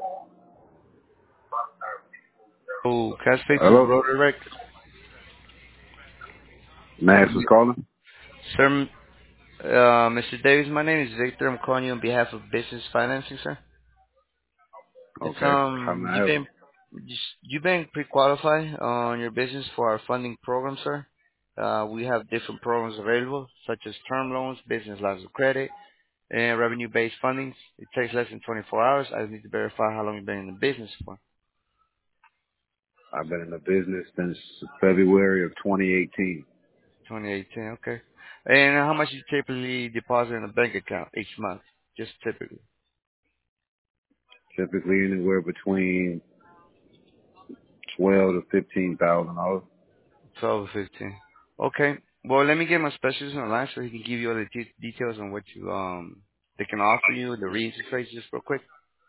Oh, can I speak to Hello? Roderick? Max was calling? Sir, Mr. Davis, my name is Victor. I'm calling you on behalf of Business Financing, sir. It's Okay. How may I help you? you've been pre-qualified on your business for our funding program, sir. We have different programs available, such as term loans, business lines of credit, and revenue-based fundings. It takes less than 24 hours. I just need to verify how long you've been in the business for. I've been in the business since February of 2018. 2018, okay. And how much you typically deposit in a bank account each month? Just typically. Typically anywhere between 12 to $15,000. 12 or 15. Okay. Well, let me get my specialist on the line so he can give you all the details on what they can offer you, the re-interest rates, just real quick.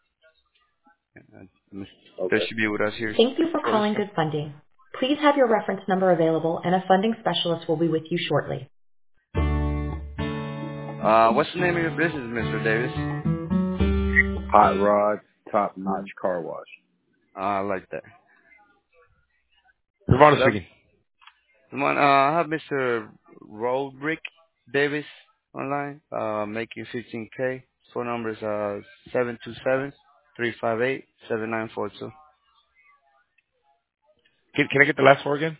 They Okay. should be with us here Thank you for shortly, calling sir. Good Funding. Please have your reference number available and a funding specialist will be with you shortly. What's the name of your business, Mr. Davis? Hot Rod, Top Notch Car Wash. I like that. Ravana Love. speaking. Come on, I have Mr. Roderick Davis online, making 15K. Phone number is 727-358-7942. Can I get the last four again?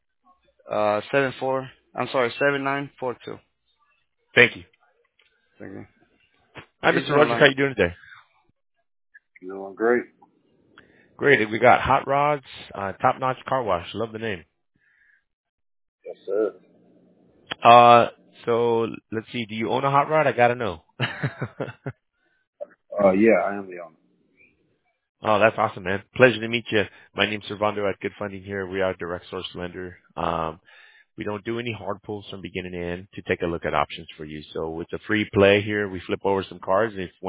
7942. Thank you. Thank you. Hi, He's Mr. Rogers. How online. you doing today? You know, great. Great. We got Hot Rods, Top Notch Car Wash. Love the name. Yes, sir. Uh, so let's see. Do you own a hot rod? I gotta know. Yeah, I am the owner. Oh, that's awesome, man. Pleasure to meet you. My name's Servando at Good Funding here. We are a direct source lender. We don't do any hard pulls from beginning to end to take a look at options for you. So it's a free play here. We flip over some cards, and if